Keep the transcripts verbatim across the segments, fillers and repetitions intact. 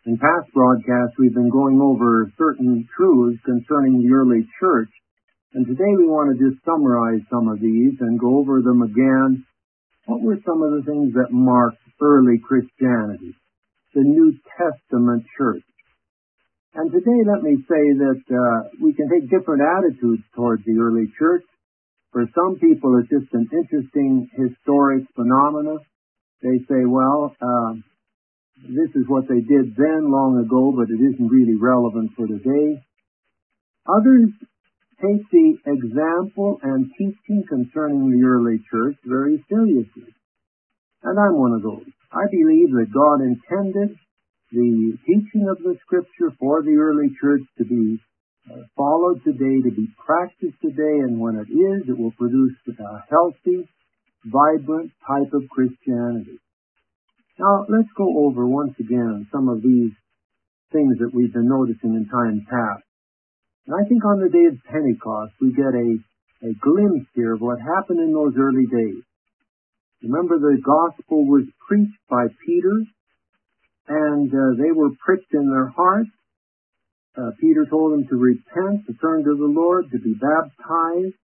In past broadcasts, we've been going over certain truths concerning the early church, and today we want to just summarize some of these and go over them again. What were some of the things that marked early Christianity, the New Testament church? And today, let me say that uh, we can take different attitudes towards the early church. For some people, it's just an interesting historic phenomena. They say, well, uh, this is what they did then long ago, but it isn't really relevant for today. Others take the example and teaching concerning the early church very seriously. And I'm one of those. I believe that God intended the teaching of the Scripture for the early church to be uh, followed today, to be practiced today, and when it is, it will produce a healthy, vibrant type of Christianity. Now, let's go over once again some of these things that we've been noticing in time past. And I think on the day of Pentecost, we get a, a glimpse here of what happened in those early days. Remember, the gospel was preached by Peter, and uh, they were pricked in their hearts. Uh, Peter told them to repent, to turn to the Lord, to be baptized.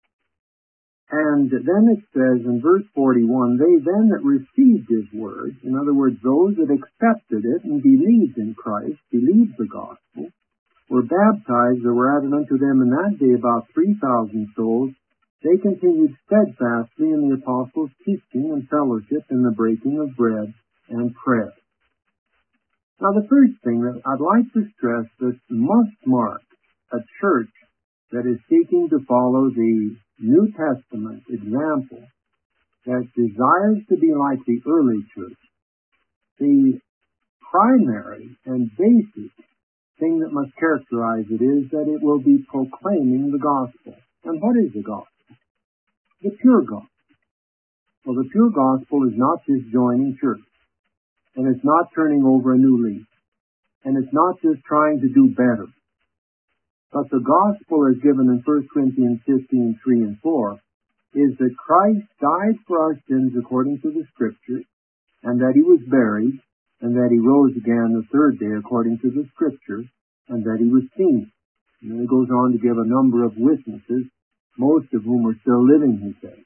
And then it says in verse forty-one, they then that received his word, in other words, those that accepted it and believed in Christ, believed the gospel, were baptized. There were added unto them in that day about three thousand souls. They continued steadfastly in the apostles' teaching and fellowship, in the breaking of bread and prayer. Now, the first thing that I'd like to stress that must mark a church that is seeking to follow the New Testament example, that desires to be like the early church, the primary and basic thing that must characterize it is that it will be proclaiming the gospel. And what is the gospel? The pure gospel. Well, the pure gospel is not just joining church, and it's not turning over a new leaf, and it's not just trying to do better. But the gospel as given in First Corinthians fifteen, three and four, is that Christ died for our sins according to the Scriptures, and that he was buried, and that he rose again the third day according to the Scriptures, and that he was seen. And then it goes on to give a number of witnesses, most of whom are still living, he says.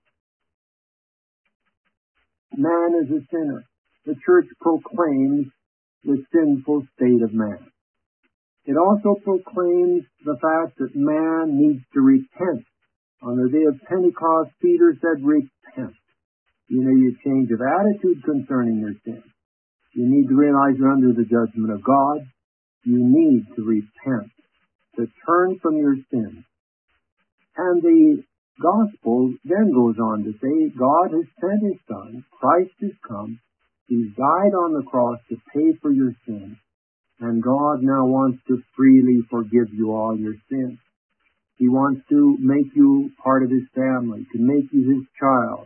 Man is a sinner. The church proclaims the sinful state of man. It also proclaims the fact that man needs to repent. On the day of Pentecost, Peter said, repent. You know, you change of attitude concerning your sin. You need to realize you're under the judgment of God. You need to repent, to turn from your sins. And the gospel then goes on to say, God has sent his Son. Christ has come. He's died on the cross to pay for your sins. And God now wants to freely forgive you all your sins. He wants to make you part of his family, to make you his child.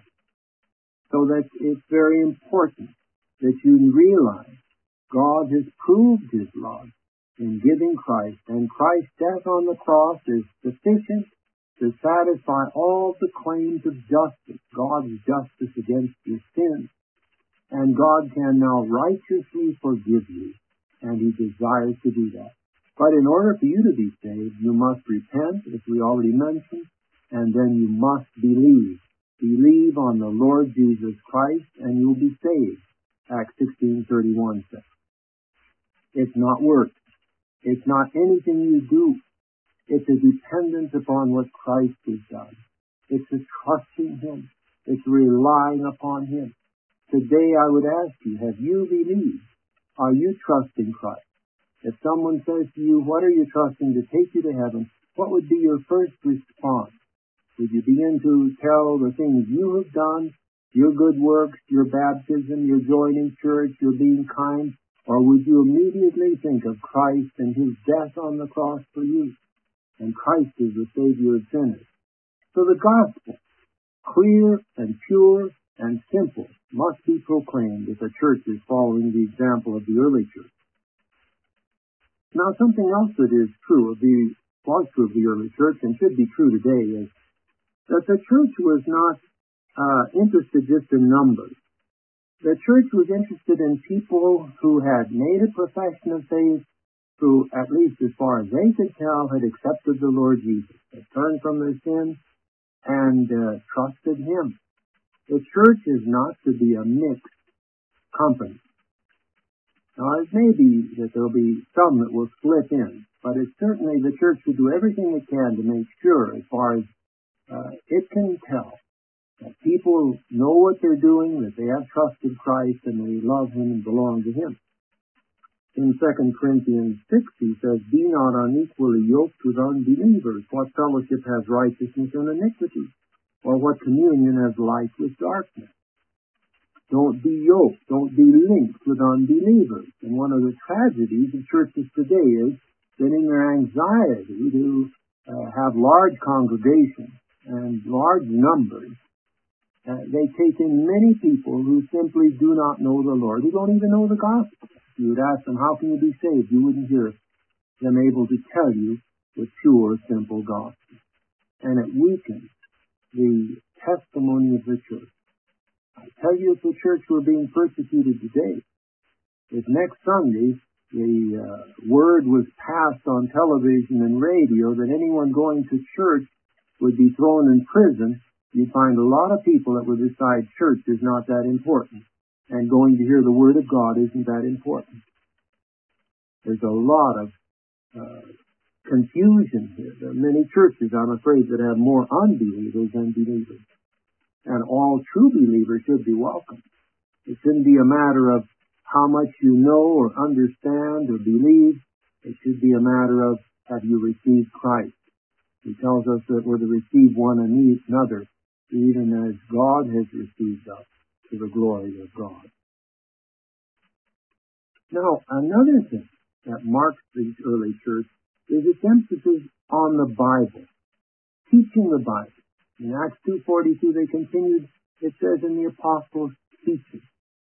So that it's very important that you realize God has proved his love in giving Christ. And Christ's death on the cross is sufficient to satisfy all the claims of justice, God's justice against your sins. And God can now righteously forgive you. And he desires to do that. But in order for you to be saved, you must repent, as we already mentioned, and then you must believe. Believe on the Lord Jesus Christ, and you'll be saved. Acts sixteen thirty-one says. It's not works. It's not anything you do. It's a dependence upon what Christ has done. It's a trusting him. It's relying upon him. Today I would ask you, have you believed? Are you trusting Christ? If someone says to you, what are you trusting to take you to heaven? What would be your first response? Would you begin to tell the things you have done, your good works, your baptism, your joining church, your being kind? Or would you immediately think of Christ and his death on the cross for you? And Christ is the Savior of sinners. So the gospel, clear and pure and simple, must be proclaimed if a church is following the example of the early church. Now, something else that is true of the, was true of the early church and should be true today is that the church was not uh, interested just in numbers. The church was interested in people who had made a profession of faith, who, at least as far as they could tell, had accepted the Lord Jesus, had turned from their sins, and uh, trusted Him. The church is not to be a mixed company. Now, it may be that there will be some that will slip in, but it's certainly the church should do everything it can to make sure, as far as uh, it can tell, that people know what they're doing, that they have trusted Christ, and they love Him and belong to Him. In Second Corinthians six, he says, "Be not unequally yoked with unbelievers. What fellowship has righteousness and iniquity? Or what communion has light with darkness? Don't be yoked. Don't be linked with unbelievers." And one of the tragedies of churches today is that in their anxiety to uh, have large congregations and large numbers, uh, they take in many people who simply do not know the Lord, who don't even know the gospel. If you would ask them, how can you be saved? You wouldn't hear them able to tell you the pure, simple gospel. And it weakens the testimony of the church. I tell you, if the church were being persecuted today, if next Sunday the uh, word was passed on television and radio that anyone going to church would be thrown in prison, you'd find a lot of people that would decide church is not that important, and going to hear the Word of God isn't that important. There's a lot of uh, confusion here. There are many churches, I'm afraid, that have more unbelievers than believers. And all true believers should be welcome. It shouldn't be a matter of how much you know or understand or believe. It should be a matter of, have you received Christ? He tells us that we're to receive one another, even as God has received us, to the glory of God. Now, another thing that marks the early church is its emphasis on the Bible, teaching the Bible. In Acts two forty-two, they continued, it says, in the apostles' teaching.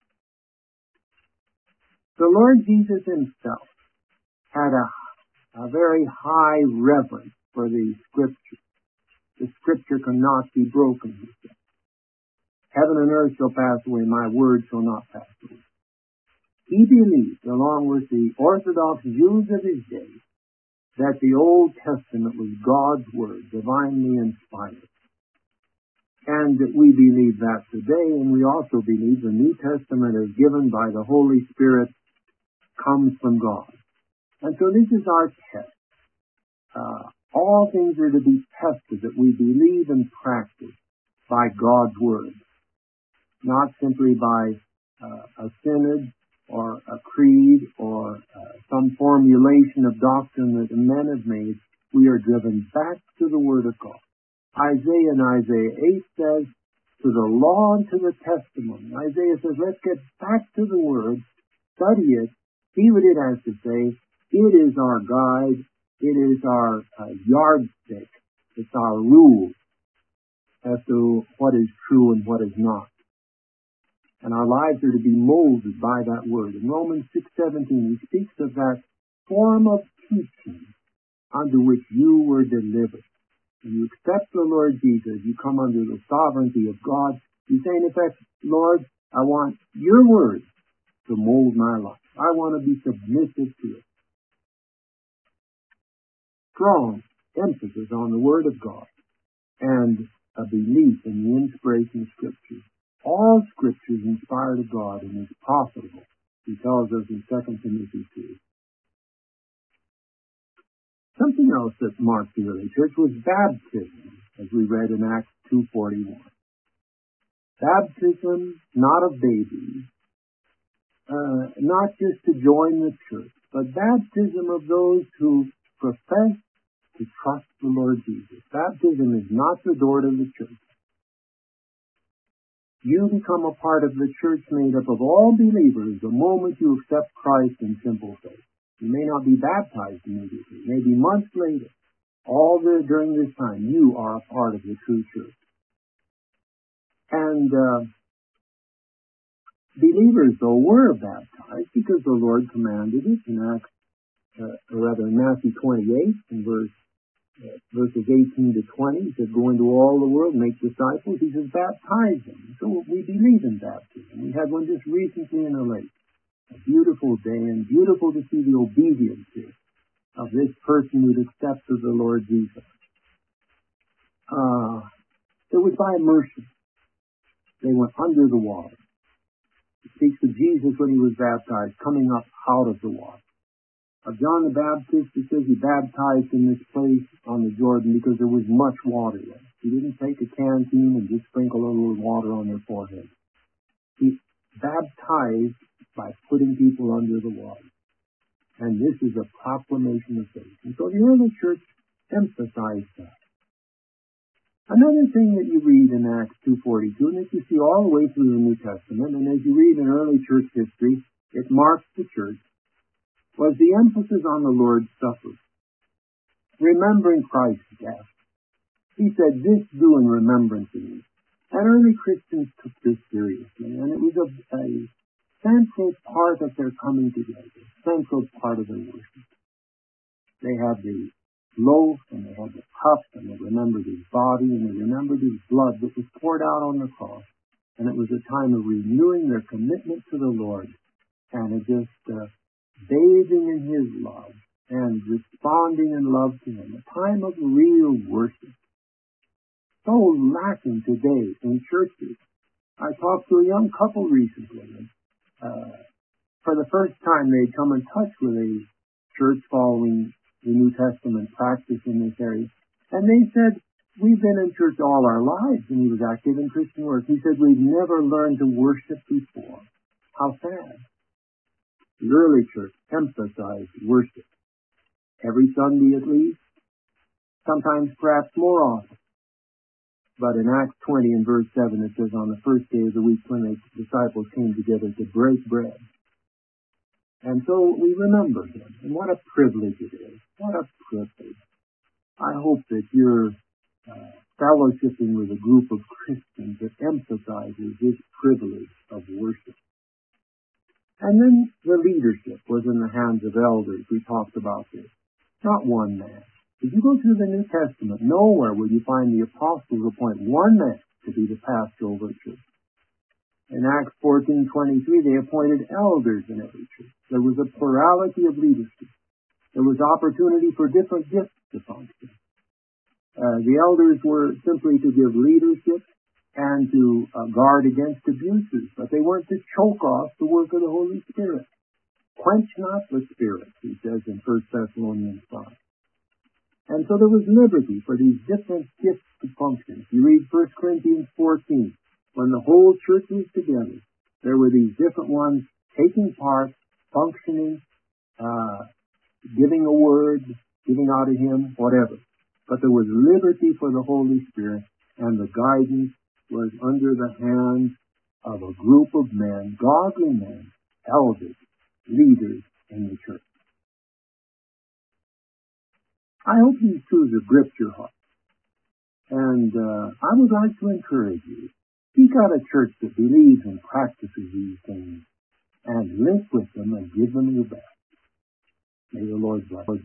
The Lord Jesus Himself had a, a very high reverence for the Scripture. The Scripture cannot be broken, He said. Heaven and earth shall pass away, my word shall not pass away. He believed, along with the Orthodox Jews of his day, that the Old Testament was God's Word, divinely inspired. And we believe that today, and we also believe the New Testament is given by the Holy Spirit, comes from God. And so this is our test. Uh, all things are to be tested that we believe and practice by God's Word, not simply by uh, a synod or a creed or uh, some formulation of doctrine that men have made. We are driven back to the Word of God. Isaiah in Isaiah eight says, to the law and to the testimony. Isaiah says, let's get back to the Word, study it, see what it has to say. It is our guide. It is our uh, yardstick. It's our rule as to what is true and what is not. And our lives are to be molded by that Word. In Romans six seventeen, he speaks of that form of teaching unto which you were delivered. When you accept the Lord Jesus, you come under the sovereignty of God. You say, in effect, Lord, I want your Word to mold my life. I want to be submissive to it. Strong emphasis on the Word of God and a belief in the inspiration of Scripture. All Scripture is inspired of God and is profitable, he tells us in Second Timothy two. Something else that marked the early church was baptism, as we read in Acts two forty-one. Baptism, not of babies, uh, not just to join the church, but baptism of those who profess to trust the Lord Jesus. Baptism is not the door to the church. You become a part of the church made up of all believers the moment you accept Christ in simple faith. You may not be baptized immediately, maybe months later. All the, during this time, you are a part of the true church. And uh, believers, though, were baptized because the Lord commanded it in Acts, uh, or rather in Matthew twenty-eight, in verse verses eighteen to twenty, he said, go into all the world, make disciples. He says, baptize them. So we believe in baptism. We had one just recently in the lake. A beautiful day, and beautiful to see the obedience here of this person who'd accepted the Lord Jesus. Uh, it was by immersion. They went under the water. It speaks of Jesus when he was baptized, coming up out of the water. Of John the Baptist, it says he baptized in this place on the Jordan because there was much water there. He didn't take a canteen and just sprinkle a little water on their forehead. He baptized by putting people under the water. And this is a proclamation of faith. And so the early church emphasized that. Another thing that you read in Acts two forty-two, and that you see all the way through the New Testament, and as you read in early church history, it marks the church, was the emphasis on the Lord's Supper. Remembering Christ's death. He said, this do in remembrance of me. And early Christians took this seriously, and it was a, a central part of their coming together, central part of their worship. They had the loaf, and they had the cup, and they remembered his body, and they remembered his blood that was poured out on the cross. And it was a time of renewing their commitment to the Lord, and it just uh, bathing in his love and responding in love to him. A time of real worship. So lacking today in churches. I talked to a young couple recently. And, uh, for the first time, they'd come in touch with a church following the New Testament practice in this area. And they said, we've been in church all our lives, and he was active in Christian work. He said, we've never learned to worship before. How sad. The early church emphasized worship. Every Sunday at least, sometimes perhaps more often. But in Acts twenty and verse seven, it says, on the first day of the week when the disciples came together to break bread. And so we remember him. And what a privilege it is. What a privilege. I hope that you're uh, fellowshipping with a group of Christians that emphasizes this privilege of worship. And then the leadership was in the hands of elders. We talked about this. Not one man. If you go through the New Testament, nowhere will you find the apostles appoint one man to be the pastor over a church. In Acts fourteen twenty-three, they appointed elders in every church. There was a plurality of leadership. There was opportunity for different gifts to function. Uh, the elders were simply to give leadership and to uh, guard against abuses, but they weren't to choke off the work of the Holy Spirit. Quench not the Spirit, he says in First Thessalonians five. And so there was liberty for these different gifts to function. If you read First Corinthians fourteen, when the whole church was together, there were these different ones taking part, functioning, uh, giving a word, giving out of hymn, whatever. But there was liberty for the Holy Spirit, and the guidance was under the hands of a group of men, godly men, elders, leaders in the church. I hope these truths have gripped your heart. And uh, I would like to encourage you. Seek out a church that believes and practices these things, and live with them and give them your best. May the Lord bless you.